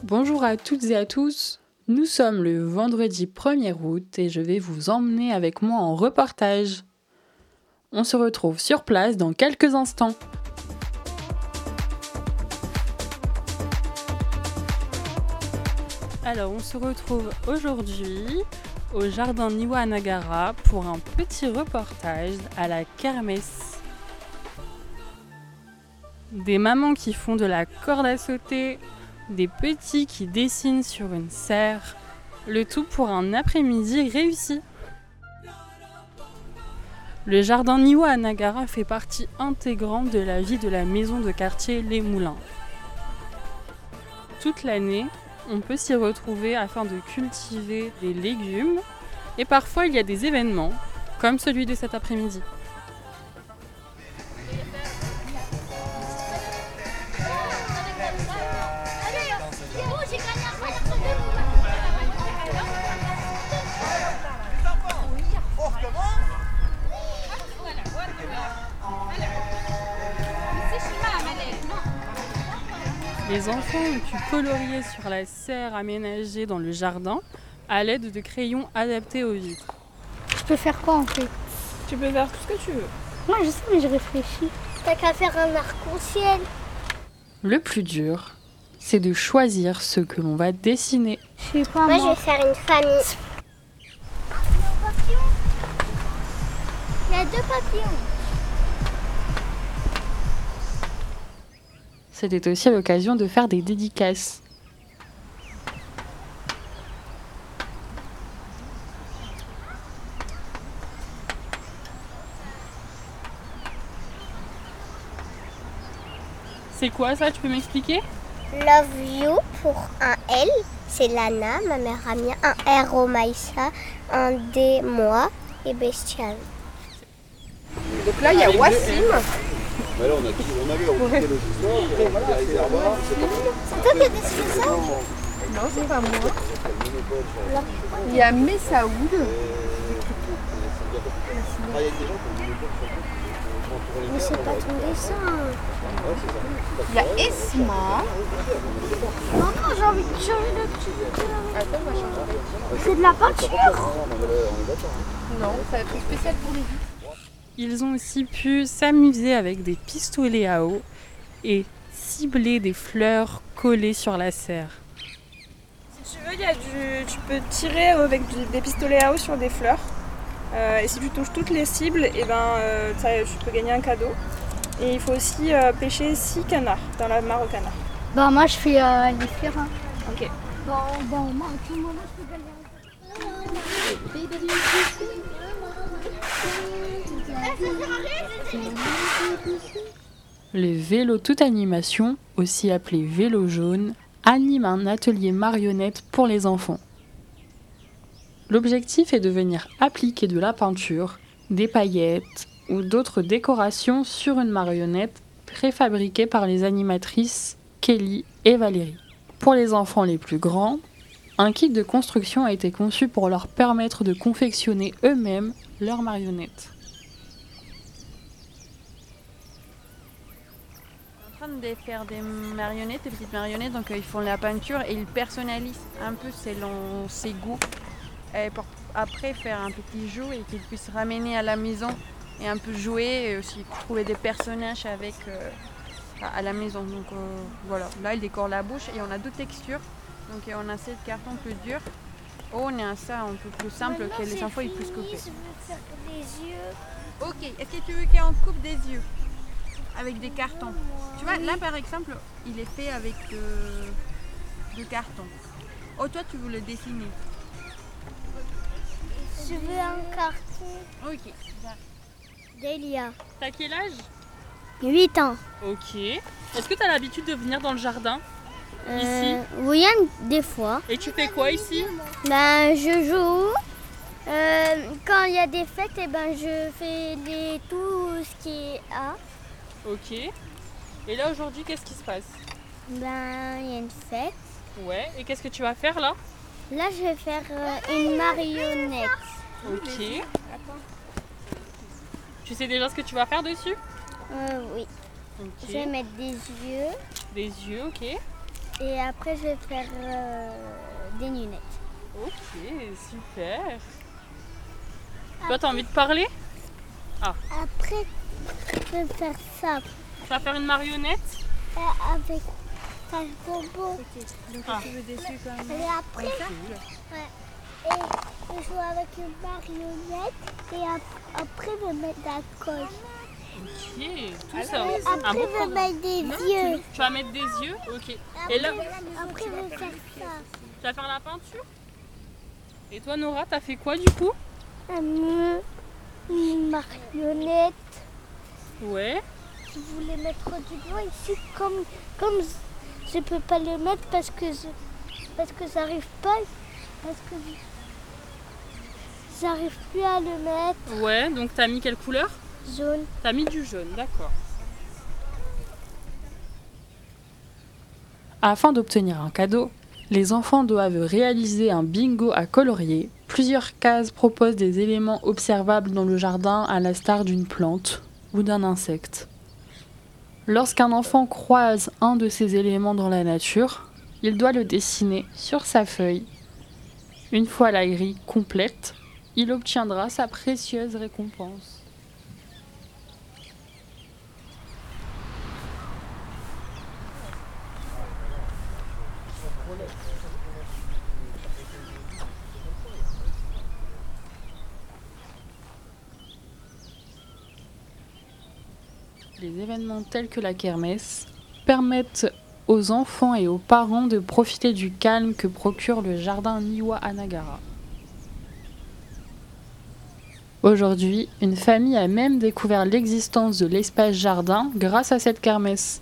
Bonjour à toutes et à tous, nous sommes le vendredi 1er août et je vais vous emmener avec moi en reportage. On se retrouve sur place dans quelques instants. Alors on se retrouve aujourd'hui au jardin Niwa Nagara pour un petit reportage à la kermesse. Des mamans qui font de la corde à sauter, des petits qui dessinent sur une serre, le tout pour un après-midi réussi. Le jardin Niwa Nagara fait partie intégrante de la vie de la maison de quartier Les Moulins. Toute l'année, on peut s'y retrouver afin de cultiver des légumes et parfois il y a des événements comme celui de cet après-midi. Les enfants ont pu colorier sur la serre aménagée dans le jardin à l'aide de crayons adaptés aux vitres. Je peux faire quoi en fait? Tu peux faire tout ce que tu veux. Moi je sais mais je réfléchis. T'as qu'à faire un arc-en-ciel. Le plus dur, c'est de choisir ce que l'on va dessiner. Je sais pas Moi je vais faire une famille. Il y a 2 papillons. C'était aussi l'occasion de faire des dédicaces. C'est quoi ça, tu peux m'expliquer? Love you pour un L, c'est Lana, ma mère a mis un R au Maïssa, un D moi et Bestial. Donc là, il y a Wassim. Bah là, on avait enregistré le soir, C'est toi qui as dessiné ça? Non, c'est pas moi. Il y a Messaoud. Mais c'est pas ton dessin. Il y a Esma. Non, j'ai envie de changer de petit. Attends, on va changer. C'est de la peinture. Non, ça va être spécial pour les vies. Ils ont aussi pu s'amuser avec des pistolets à eau et cibler des fleurs collées sur la serre. Si tu veux, tu peux tirer avec des pistolets à eau sur des fleurs. Et si tu touches toutes les cibles, tu peux gagner un cadeau. Et il faut aussi pêcher 6 canards dans la mare aux canards. Bah moi je fais les fleurs. Hein. Ok. Bon, moi à tout moment je peux Les vélos toute animation, aussi appelés vélos jaunes, animent un atelier marionnette pour les enfants. L'objectif est de venir appliquer de la peinture, des paillettes ou d'autres décorations sur une marionnette préfabriquée par les animatrices Kelly et Valérie. Pour les enfants les plus grands, un kit de construction a été conçu pour leur permettre de confectionner eux-mêmes leurs marionnettes. En train de faire des marionnettes, des petites marionnettes, donc ils font la peinture et ils personnalisent un peu selon ses goûts et pour après faire un petit jeu et qu'ils puissent ramener à la maison et un peu jouer et aussi trouver des personnages avec à la maison. Donc voilà, là ils décorent la bouche et on a 2 textures, donc on a 7 cartons plus durs. On a ça un peu plus simple que les enfants ils puissent couper. Je veux faire les yeux. Ok, est-ce que tu veux qu'on coupe des yeux avec des cartons? Tu vois, là par exemple, il est fait avec de carton. Oh, toi tu veux le dessiner? Je veux un carton. Ok. Delia. T'as quel âge? 8 ans. Ok. Est-ce que t'as l'habitude de venir dans le jardin? Ici? Oui, des fois. Et tu fais quoi ici? Ben, je joue. Quand il y a des fêtes, je fais tout ce qui est A. Ok. Et là aujourd'hui, qu'est-ce qui se passe? Ben, il y a une fête. Ouais. Et qu'est-ce que tu vas faire là? Là, je vais faire une marionnette. Ok. Tu sais déjà ce que tu vas faire dessus? Oui. Ok. Je vais mettre des yeux. Des yeux, ok. Et après, je vais faire des lunettes. Ok, super. Toi, t'as envie de parler? Après, je vais faire ça Tu vas faire une marionnette? avec un bonbon. Ah. Et après, et jouer avec une marionnette. Et après, je vais mettre la colle. Ok, tout ça. Et Un après, beau je vais programme. mettre des yeux. Tu vas mettre des yeux? Ok. Et là, Après, je vais faire ça. tu vas faire la peinture? Et toi, Nora, t'as fait quoi du coup? Une marionnette. Ouais. Je voulais mettre du doigt ici, comme je peux pas le mettre parce que j'arrive pas, parce que j'arrive plus à le mettre. Ouais, donc t'as mis quelle couleur? Jaune. T'as mis du jaune, d'accord. Afin d'obtenir un cadeau, les enfants doivent réaliser un bingo à colorier. Plusieurs cases proposent des éléments observables dans le jardin à l'instar d'une plante ou d'un insecte. Lorsqu'un enfant croise un de ces éléments dans la nature, il doit le dessiner sur sa feuille. Une fois la grille complète, il obtiendra sa précieuse récompense. Les événements tels que la kermesse permettent aux enfants et aux parents de profiter du calme que procure le jardin Niwa à Nagara. Aujourd'hui, une famille a même découvert l'existence de l'espace jardin grâce à cette kermesse.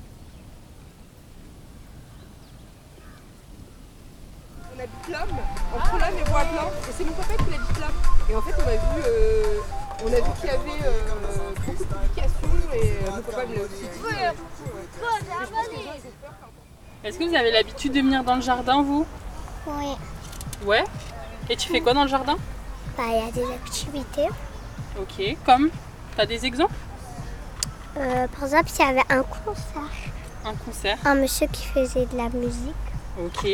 On habite L'Homme, entre L'Homme et Bois-Blanc. Et c'est mon papa qui habite là. Et en fait, on a vu qu'il y avait beaucoup de publications et mon papa me l'a aussi dit. Est-ce que vous avez l'habitude de venir dans le jardin, vous? Oui. Ouais. Et tu fais quoi dans le jardin? Il y a des activités. Ok, comme? T'as des exemples? Par exemple, il y avait un concert. Un concert. Un monsieur qui faisait de la musique. Ok.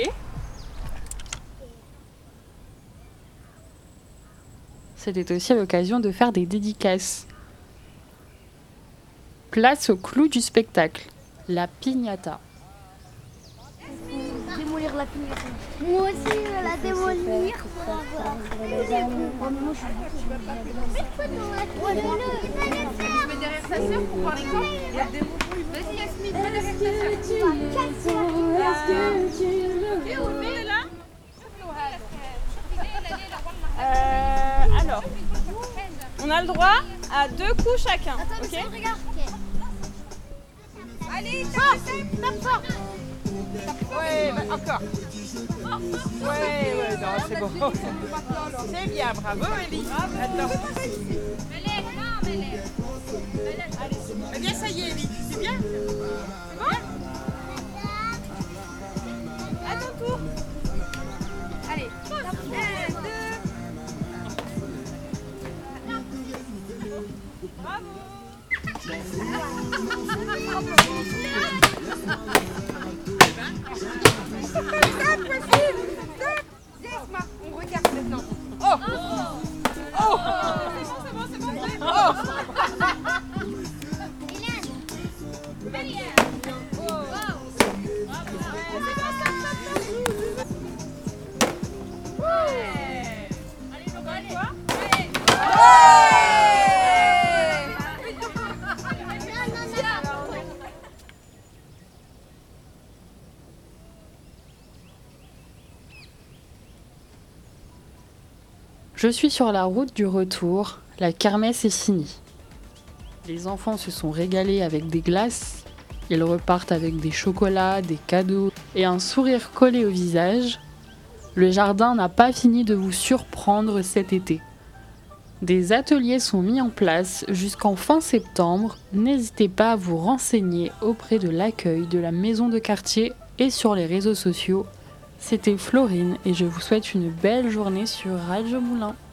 C'était aussi l'occasion de faire des dédicaces. Place au clou du spectacle, la piñata. Démolir la pignata. Moi aussi, je vais la démolir. Je mets derrière sa sœur pour voir les corps et elle démonte. Vas-y Yasmine, mets derrière ta sœur. Alors, on a le droit à 2 coups chacun. Ok. Allez, tape fort. Ouais, encore. Ouais, non, c'est bon. C'est bien, bravo Ellie. Attends. Allez, bien, ça y est Ellie, c'est bien. C'est bon? À ton tour. Allez, 1, 2. On regarde maintenant. Oh! C'est bon. Oh! Je suis sur la route du retour, la kermesse est finie. Les enfants se sont régalés avec des glaces, ils repartent avec des chocolats, des cadeaux et un sourire collé au visage. Le jardin n'a pas fini de vous surprendre cet été. Des ateliers sont mis en place jusqu'en fin septembre, n'hésitez pas à vous renseigner auprès de l'accueil de la maison de quartier et sur les réseaux sociaux. C'était Florine et je vous souhaite une belle journée sur Radio Moulin.